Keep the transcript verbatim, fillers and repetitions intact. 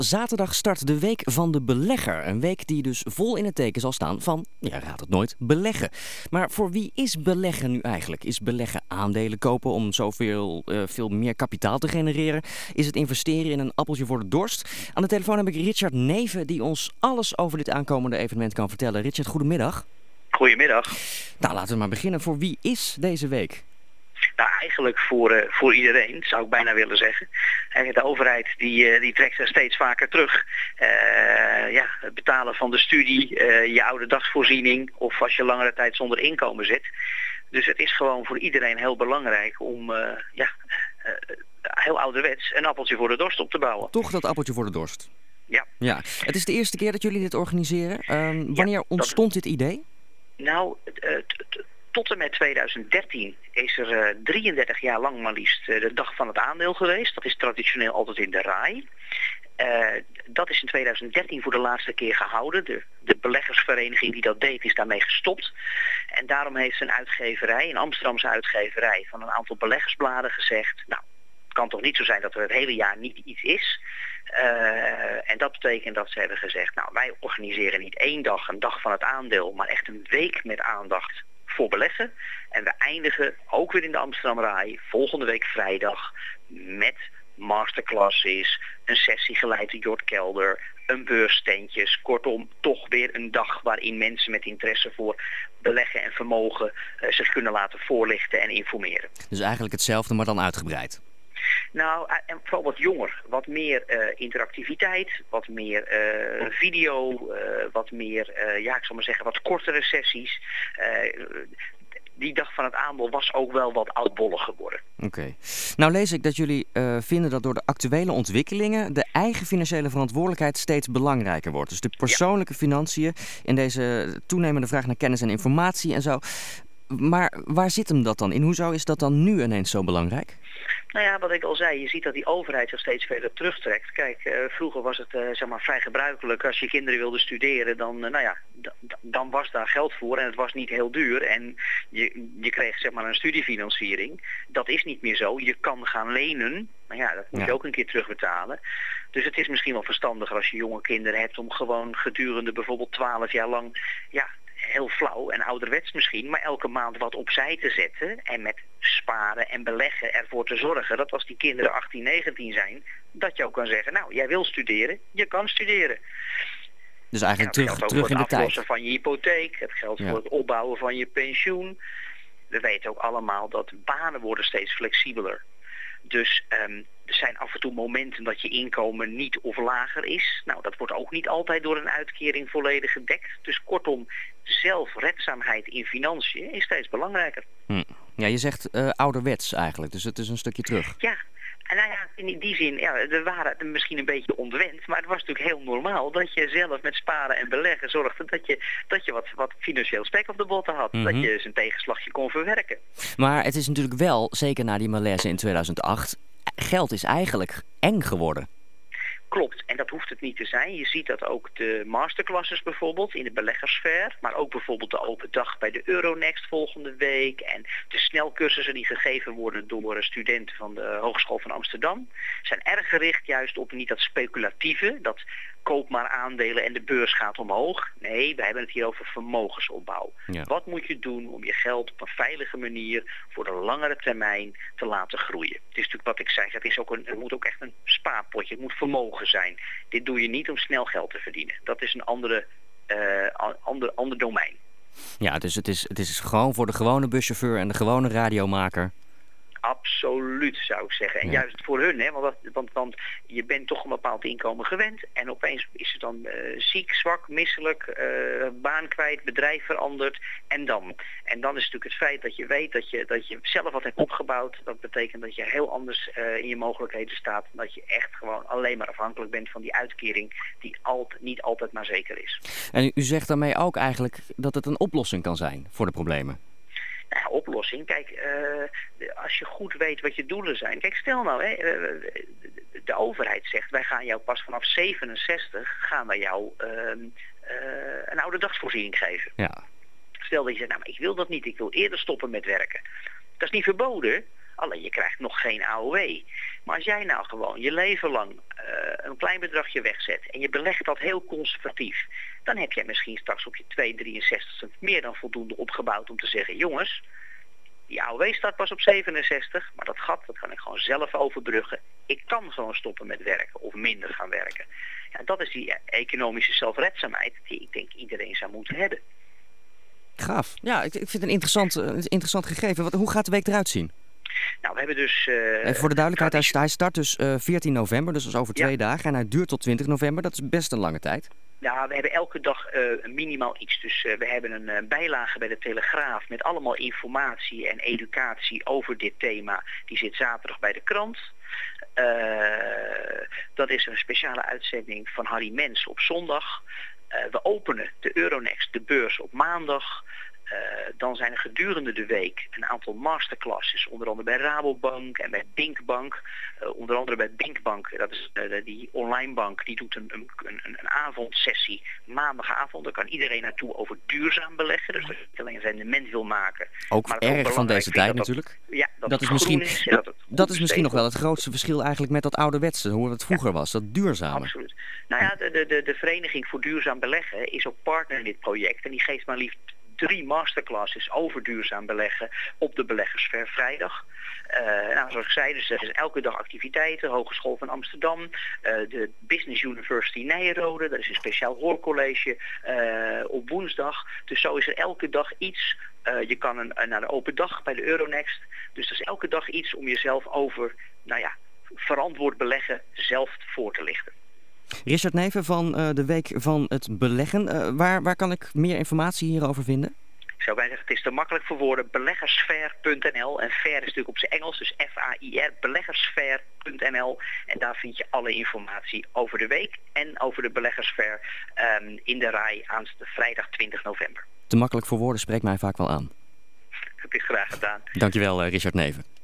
zaterdag start de Week van de Belegger. Een week die dus vol in het teken zal staan van, ja, raad het nooit, beleggen. Maar voor wie is beleggen nu eigenlijk? Is beleggen aandelen kopen om zoveel uh, veel meer kapitaal te genereren? Is het investeren in een appeltje voor de dorst? Aan de telefoon heb ik Richard Neven die ons alles over dit aankomende evenement kan vertellen. Richard, goedemiddag. Goedemiddag. Nou, laten we maar beginnen. Voor wie is deze week? Nou, eigenlijk voor, uh, voor iedereen, zou ik bijna willen zeggen. En de overheid die, uh, die trekt er steeds vaker terug. Uh, ja, het betalen van de studie, uh, je oude dagsvoorziening of als je langere tijd zonder inkomen zit. Dus het is gewoon voor iedereen heel belangrijk om uh, ja, uh, heel ouderwets een appeltje voor de dorst op te bouwen. Toch dat appeltje voor de dorst? Ja. Ja. Het is de eerste keer dat jullie dit organiseren. Um, wanneer ja, ontstond dat... dit idee? Nou, uh, t- t- tot en met tweeduizend dertien is er uh, drieëndertig jaar lang maar liefst uh, de dag van het aandeel geweest. Dat is traditioneel altijd in de R A I. Uh, dat is in tweeduizend dertien voor de laatste keer gehouden. De, de beleggersvereniging die dat deed is daarmee gestopt. En daarom heeft een uitgeverij, een Amsterdamse uitgeverij van een aantal beleggersbladen gezegd, nou, het kan toch niet zo zijn dat er het hele jaar niet iets is. Uh, en dat betekent dat ze hebben gezegd, nou, wij organiseren niet één dag, een dag van het aandeel, maar echt een week met aandacht voor beleggen. En we eindigen ook weer in de Amsterdam R A I volgende week vrijdag met masterclasses, een sessie geleid door Jort Kelder, een beursstandjes. Kortom, toch weer een dag waarin mensen met interesse voor beleggen en vermogen uh, zich kunnen laten voorlichten en informeren. Dus eigenlijk hetzelfde, maar dan uitgebreid. Nou, en vooral wat jonger. Wat meer uh, interactiviteit, wat meer uh, video, uh, wat meer, uh, ja, ik zal maar zeggen, wat kortere sessies. Uh, die dag van het aandeel was ook wel wat oudbollig geworden. Oké. Okay. Nou lees ik dat jullie uh, vinden dat door de actuele ontwikkelingen de eigen financiële verantwoordelijkheid steeds belangrijker wordt. Dus de persoonlijke ja. financiën in deze toenemende vraag naar kennis en informatie en zo. Maar waar zit hem dat dan in? Hoezo is dat dan nu ineens zo belangrijk? Nou ja, wat ik al zei, je ziet dat die overheid zich steeds verder terugtrekt. Kijk, uh, vroeger was het uh, zeg maar vrij gebruikelijk. Als je kinderen wilde studeren, dan, uh, nou ja, d- dan was daar geld voor en het was niet heel duur. En je, je kreeg zeg maar een studiefinanciering. Dat is niet meer zo. Je kan gaan lenen. Nou ja, dat moet ja. je ook een keer terugbetalen. Dus het is misschien wel verstandiger als je jonge kinderen hebt om gewoon gedurende bijvoorbeeld twaalf jaar lang, ja, heel flauw en ouderwets misschien, maar elke maand wat opzij te zetten en met sparen en beleggen ervoor te zorgen dat als die kinderen achttien, negentien zijn, dat je ook kan zeggen, nou, jij wil studeren, je kan studeren. Dus eigenlijk terug, terug in de tijd. Het aflossen van je hypotheek, het geldt ja. voor het opbouwen van je pensioen. We weten ook allemaal dat banen worden steeds flexibeler. Dus um, er zijn af en toe momenten dat je inkomen niet of lager is. Nou, dat wordt ook niet altijd door een uitkering volledig gedekt. Dus kortom, zelfredzaamheid in financiën is steeds belangrijker. Hm. Ja, je zegt uh, ouderwets eigenlijk, dus het is een stukje terug. Ja. En nou ja, in die zin, ja, we waren misschien een beetje ontwend, maar het was natuurlijk heel normaal dat je zelf met sparen en beleggen zorgde dat je, dat je wat, wat financieel spek op de botten had. Mm-hmm. Dat je zijn tegenslagje kon verwerken. Maar het is natuurlijk wel, zeker na die malaise in tweeduizend acht, geld is eigenlijk eng geworden. Klopt, en dat hoeft het niet te zijn. Je ziet dat ook de masterclasses bijvoorbeeld in de beleggersfeer, maar ook bijvoorbeeld de open dag bij de Euronext volgende week en de snelcursussen die gegeven worden door studenten van de Hogeschool van Amsterdam, zijn erg gericht juist op niet dat speculatieve, dat koop maar aandelen en de beurs gaat omhoog. Nee, we hebben het hier over vermogensopbouw. Ja. Wat moet je doen om je geld op een veilige manier voor de langere termijn te laten groeien? Het is natuurlijk wat ik zeg, het, is ook een, het moet ook echt een spaarpotje, het moet vermogen zijn. Dit doe je niet om snel geld te verdienen. Dat is een andere, uh, ander, ander domein. Ja, dus het is, het is gewoon voor de gewone buschauffeur en de gewone radiomaker. Absoluut, zou ik zeggen. En ja. juist voor hun, hè, want, dat, want, want je bent toch een bepaald inkomen gewend en opeens is het dan uh, ziek, zwak, misselijk, uh, baan kwijt, bedrijf veranderd en dan. En dan is natuurlijk het feit dat je weet dat je, dat je zelf wat hebt opgebouwd. Dat betekent dat je heel anders uh, in je mogelijkheden staat. Dat je echt gewoon alleen maar afhankelijk bent van die uitkering die alt, niet altijd maar zeker is. En u zegt daarmee ook eigenlijk dat het een oplossing kan zijn voor de problemen. Nou, oplossing. Kijk, uh, als je goed weet wat je doelen zijn. Kijk, stel nou, hè, de overheid zegt, wij gaan jou pas vanaf zevenenzestig gaan wij jou uh, uh, een oude dagsvoorziening geven. Ja. Stel dat je zegt, nou, maar ik wil dat niet, ik wil eerder stoppen met werken. Dat is niet verboden. Alleen je krijgt nog geen A O W. Maar als jij nou gewoon je leven lang uh, een klein bedragje wegzet en je belegt dat heel conservatief, dan heb jij misschien straks op je twee komma drieënzestig meer dan voldoende opgebouwd om te zeggen, jongens, die A O W staat pas op zevenenzestig, maar dat gat dat kan ik gewoon zelf overbruggen. Ik kan gewoon stoppen met werken of minder gaan werken. Ja, dat is die economische zelfredzaamheid die ik denk iedereen zou moeten hebben. Gaaf. Ja, ik, ik vind het een interessant, uh, interessant gegeven. Wat, hoe gaat de week eruit zien? Nou, we hebben dus... Uh, en voor de duidelijkheid, hij, hij start dus uh, veertien november, dus dat is over twee ja. dagen. En hij duurt tot twintig november, dat is best een lange tijd. Ja, we hebben elke dag uh, minimaal iets. Dus uh, we hebben een uh, bijlage bij de Telegraaf met allemaal informatie en educatie over dit thema. Die zit zaterdag bij de krant. Uh, dat is een speciale uitzending van Harry Mens op zondag. Uh, we openen de Euronext, de beurs, op maandag. Uh, dan zijn er gedurende de week een aantal masterclasses, onder andere bij Rabobank en bij Binkbank. Uh, onder andere bij Binkbank, dat is uh, die online bank, die doet een, een, een, een avondsessie maandagavond. Daar kan iedereen naartoe over duurzaam beleggen. Dus dat je niet alleen een rendement wil maken. Ook maar erg ook van deze tijd dat natuurlijk. Dat, ja, dat, dat is misschien, is, dat, het dat is misschien nog wel het grootste verschil eigenlijk met dat ouderwetse, hoe het vroeger ja. was, dat duurzame. Absoluut. Nou ja, de, de, de Vereniging voor Duurzaam Beleggen is ook partner in dit project en die geeft maar liefst drie masterclasses over duurzaam beleggen op de Beleggersfair vrijdag. Uh, nou, zoals ik zei, dus er is elke dag activiteiten. Hogeschool van Amsterdam, uh, de Business University Nijrode, dat is een speciaal hoorcollege uh, op woensdag. Dus zo is er elke dag iets. Uh, je kan een, naar de open dag bij de Euronext. Dus er is elke dag iets om jezelf over, nou ja, verantwoord beleggen zelf voor te lichten. Richard Neven van uh, de Week van het Beleggen. Uh, waar, waar kan ik meer informatie hierover vinden? Ik zou bijna zeggen, het is te makkelijk voor woorden. beleggersfair punt n l. En fair is natuurlijk op zijn Engels, dus F A I R. beleggersfair punt n l. En daar vind je alle informatie over de week en over de Beleggersfair um, in de rij aan vrijdag twintig november. Te makkelijk voor woorden spreekt mij vaak wel aan. Heb je graag gedaan. Dankjewel, uh, Richard Neven.